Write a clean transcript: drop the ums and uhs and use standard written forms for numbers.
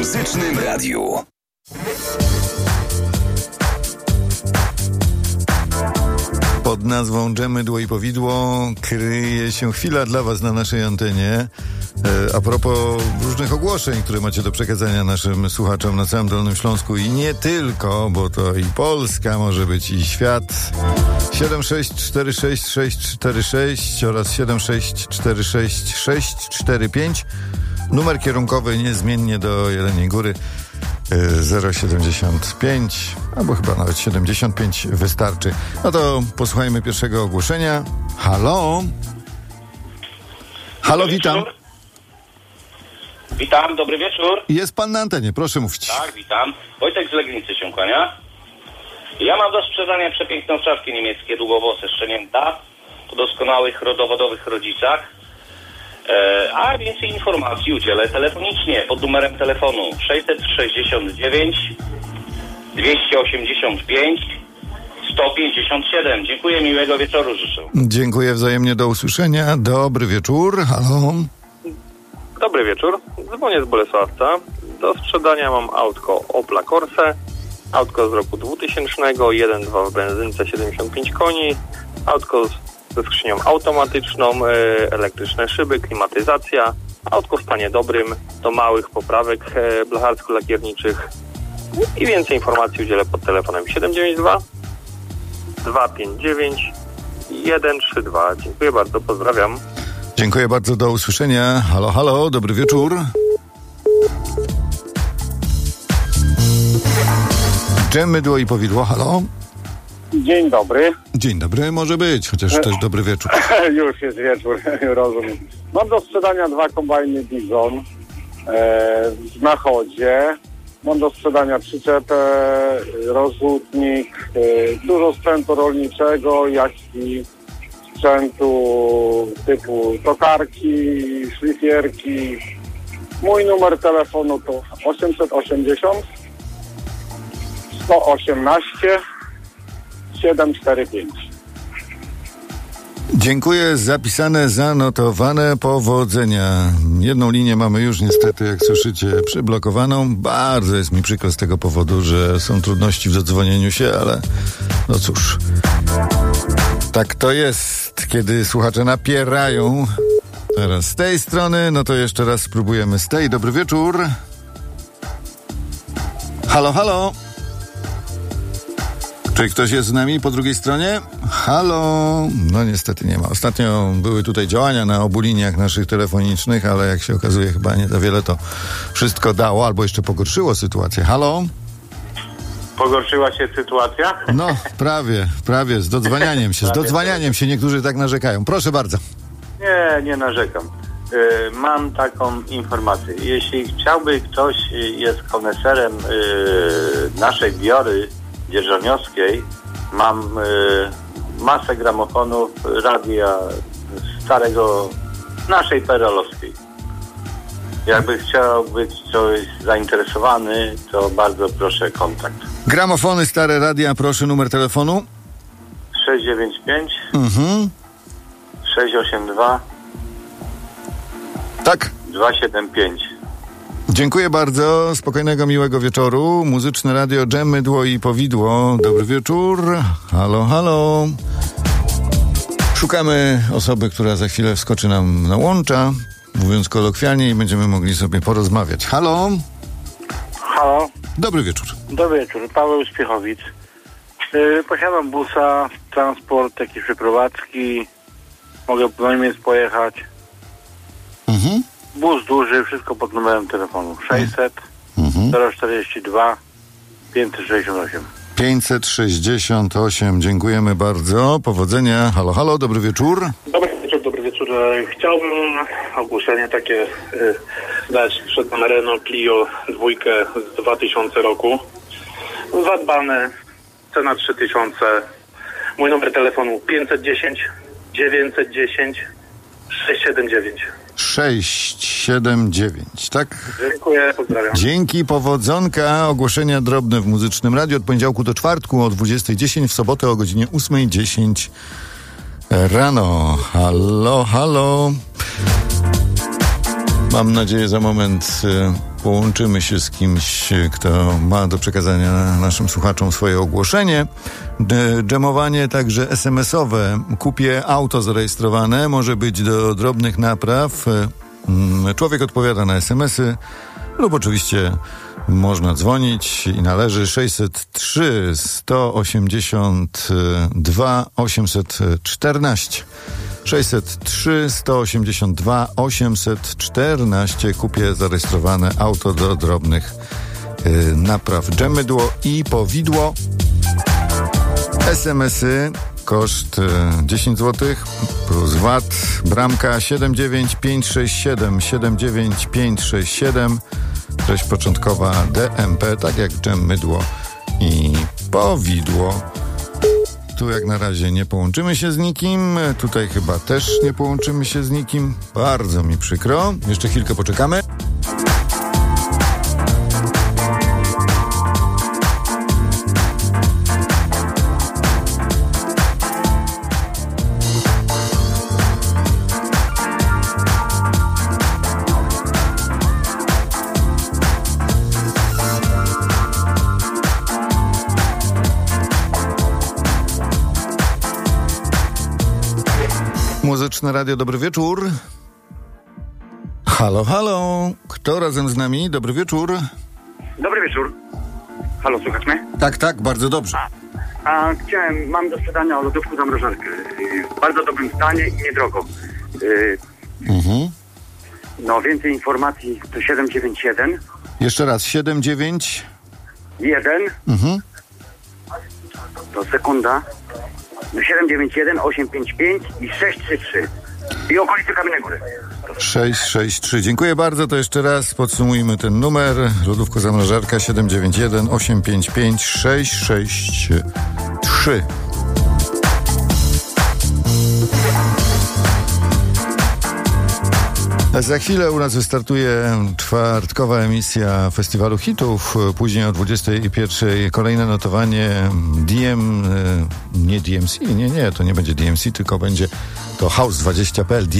Muzycznym Radiu. Pod nazwą Dżem, Mydło i Powidło kryje się chwila dla Was na naszej antenie. A propos różnych ogłoszeń, które macie do przekazania naszym słuchaczom na całym Dolnym Śląsku i nie tylko, bo to i Polska może być, i świat. 7646646 oraz 7646645. Numer kierunkowy niezmiennie do Jeleniej Góry 075, albo chyba nawet 75 wystarczy. No to posłuchajmy pierwszego ogłoszenia. Halo? Halo, witam. Witam, dobry wieczór. Jest pan na antenie, proszę mówić. Tak, witam. Wojtek z Legnicy się kłania. Ja mam do sprzedania przepiękne owczarki niemieckie, długowłose, szczenięta, po doskonałych rodowodowych rodzicach. A więcej informacji udzielę telefonicznie pod numerem telefonu 669 285 157. Dziękuję, miłego wieczoru życzę. Dziękuję wzajemnie, do usłyszenia. Dobry wieczór, halo. Dobry wieczór, dzwonię z Bolesławca. Do sprzedania mam autko Opla Corsa, autko z roku 2000, 1.2 w benzynce, 75 koni, autko ze skrzynią automatyczną, elektryczne szyby, klimatyzacja, autko w stanie dobrym, do małych poprawek blacharsko-lakierniczych i więcej informacji udzielę pod telefonem 792 259 132. Dziękuję bardzo, pozdrawiam. Dziękuję bardzo, do usłyszenia. Halo, halo, dobry wieczór. Dżem, Mydło i Powidło, halo. Dzień dobry. Dzień dobry, może być, chociaż też dobry wieczór. Już jest wieczór, rozumiem. Mam do sprzedania 2 kombajny Bizon w Nachodzie. Mam do sprzedania przyczepę, rozrzutnik, dużo sprzętu rolniczego, jak i sprzętu typu tokarki, szlifierki. Mój numer telefonu to 880 118 745. Dziękuję, zapisane, zanotowane, powodzenia. Jedną linię mamy już niestety, jak słyszycie, przyblokowaną. Bardzo jest mi przykro z tego powodu, że są trudności w zadzwonieniu się, ale no cóż. Tak to jest, kiedy słuchacze napierają. Teraz z tej strony, no to jeszcze raz spróbujemy z tej. Dobry wieczór. Halo, halo. Czy ktoś jest z nami po drugiej stronie? Halo? No niestety nie ma. Ostatnio były tutaj działania na obu liniach naszych telefonicznych, ale jak się okazuje chyba nie za wiele to wszystko dało, albo jeszcze pogorszyło sytuację. Halo? Pogorszyła się sytuacja? No, prawie, z dodzwanianiem się. Z dodzwanianiem się niektórzy tak narzekają. Proszę bardzo. Nie narzekam. Mam taką informację. Jeśli chciałby ktoś, jest koneserem naszej biory dzierżoniowskiej, mam masę gramofonów radia starego, naszej perelowskiej. Jakby chciał być ktoś zainteresowany, to bardzo proszę kontakt. Gramofony, stare radia, proszę numer telefonu. 695 682 Tak. 275. Dziękuję bardzo, spokojnego, miłego wieczoru. Muzyczne Radio Dżem, Mydło i Powidło. Dobry wieczór. Halo, halo. Szukamy osoby, która za chwilę wskoczy nam na łącza, mówiąc kolokwialnie, i będziemy mogli sobie porozmawiać. Halo? Halo. Dobry wieczór. Dobry wieczór. Paweł z Piechowic. Posiadam busa, transport, jakieś przeprowadzki. Mogę po Niemiec pojechać. Bus duży, wszystko pod numerem telefonu. 600 042 568. 568. Dziękujemy bardzo. Powodzenia. Halo, halo. Dobry wieczór. Dobry wieczór. Chciałbym ogłoszenie takie dać przed Renault Clio 2 z 2000 roku. Zadbane, cena 3000. Mój numer telefonu 510 910 679. 679, tak? Dziękuję, pozdrawiam. Dzięki, powodzonka. Ogłoszenia drobne w Muzycznym Radiu od poniedziałku do czwartku o 20:10, w sobotę o godzinie 8:10 rano. Halo, halo. Mam nadzieję, za moment połączymy się z kimś, kto ma do przekazania naszym słuchaczom swoje ogłoszenie. Dżemowanie także SMS-owe. Kupię auto zarejestrowane. Może być do drobnych napraw. Człowiek odpowiada na SMS-y lub oczywiście można dzwonić i należy 603 182 814. 603 182 814. Kupię zarejestrowane auto do drobnych napraw. Dżemydło i powidło. SMS-y. Koszt 10 zł plus VAT. Bramka 79567 79567. Treść początkowa DMP, tak jak dżem, mydło i powidło. Tu jak na razie nie połączymy się z nikim. Tutaj chyba też nie połączymy się z nikim. Bardzo mi przykro. Jeszcze chwilkę poczekamy. Muzyczne Radio, dobry wieczór. Halo, halo. Kto razem z nami? Dobry wieczór. Dobry wieczór. Halo, słychać mnie? Tak, bardzo dobrze. Mam do sprzedania lodówkę zamrażarkę. W bardzo dobrym stanie i niedrogo. No, więcej informacji to 791. Jeszcze raz, 791. 1. To sekunda. 791 855 i 633. I okolice Kamiennej Góry. 663. Dziękuję bardzo. To jeszcze raz podsumujmy ten numer. Lodówka zamrażarka 791 855 663. Za chwilę u nas wystartuje czwartkowa emisja Festiwalu Hitów. Później o 21:00 kolejne notowanie nie DMC, nie, to nie będzie DMC, tylko będzie to House20.pl.